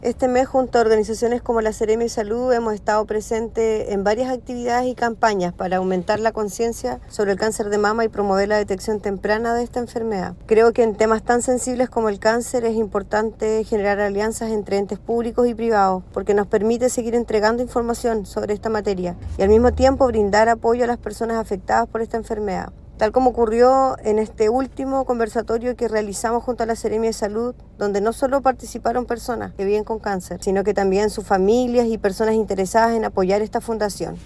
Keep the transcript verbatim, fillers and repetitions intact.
Este mes, junto a organizaciones como la Seremi de Salud, hemos estado presentes en varias actividades y campañas para aumentar la conciencia sobre el cáncer de mama y promover la detección temprana de esta enfermedad. Creo que en temas tan sensibles como el cáncer es importante generar alianzas entre entes públicos y privados, porque nos permite seguir entregando información sobre esta materia y al mismo tiempo brindar apoyo a las personas afectadas por esta enfermedad. Tal como ocurrió en este último conversatorio que realizamos junto a la Seremi de Salud, donde no solo participaron personas que viven con cáncer, sino que también sus familias y personas interesadas en apoyar esta fundación.